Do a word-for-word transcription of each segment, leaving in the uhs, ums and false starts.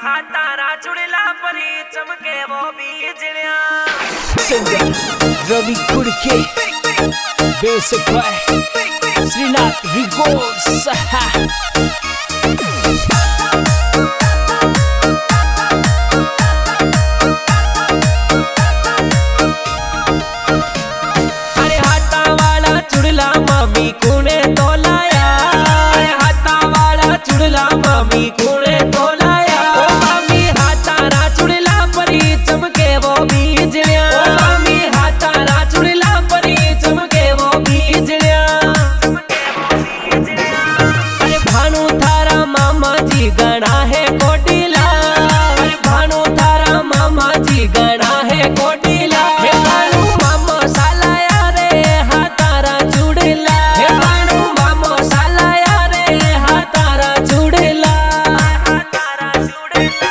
तारा चुड़ला परी चमके वो बीजड़िया सिंगर रवि कुड़के बेसिक भाई श्रीनाथ रिकॉर्ड्स। अरे हाथा वाला चुड़ला मामी कुने तो लाया, अरे हाथा वाला चुड़ला मामी कुने तो लाया। ओ मामी हाथा चुड़ला परी चमके वो बीजड़िया, ओ मामी हाथा चुड़ला परी चमके वो बीजड़िया। अरे भानु थारा मामा जी गणा है कोटिला, अरे भानु थारा मामा जी गणा है कोटिला। हे भानु मामा सालाया रे हाथारा चुड़ला, हे भानु मामा सालाया रे हाथारा चुड़ला, हाथारा चुड़ला।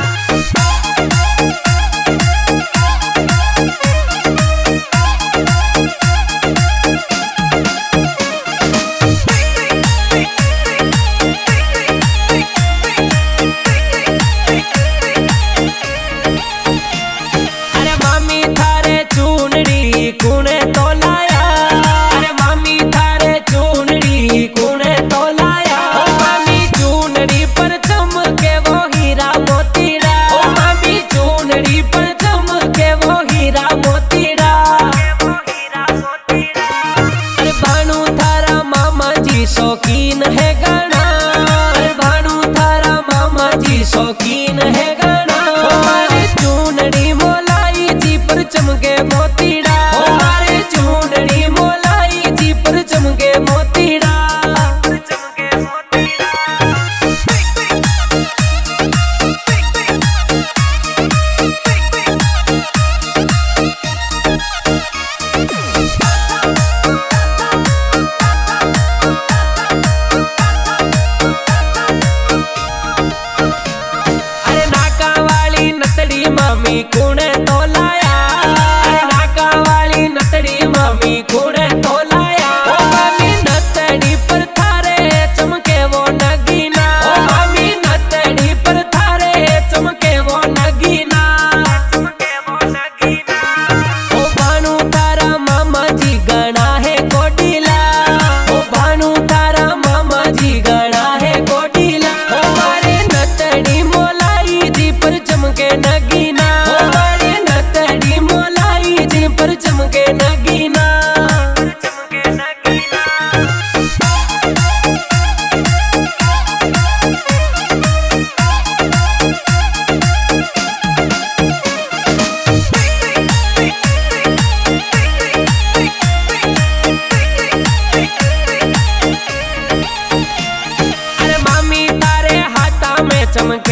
अरे मामी थारे चूनड़ी कुने तो लाया, अरे मामी थारे चूनड़ी कुने तो लाया। ओ मामी चूनड़ी पर चमके वो हीरा मोतीड़ा, ओ मामी चूनड़ी पर चमके वो हीरा मोतीड़ा। अरे भानु थारा मामा जी शौकीन है गणा, अरे भानु थारा मामा जी शौकीन है गणा। हमारे चूनड़ी मोलाई जी पर चमके मोतीड़ा, हमारे चूनड़ी मोलाई जी पर चमके मोतीड़ा, चमके मोतीड़ा। अरे नाका वाली नतड़ी मामी कुने तो लाया, अरे नाका वाली नतड़ी मामी कुने तो लाया। ओ मामी नतड़ी पर थारे चमके वो नगीना, ओ मामी नतड़ी पर थारे चमके वो नगीना, चमके वो नगीना। ओ भानु तारा मामा जी गणा है कोटिला, ओ भानु तारा मामा जी गणा है कोटिला। हमारे नतड़ी मोलाई जी पर चमके नगीना, हमारे नतड़ी मोलाई जी पर चमके नगीना, चमके नगीना। अरे मामी तारे हाथा में चमके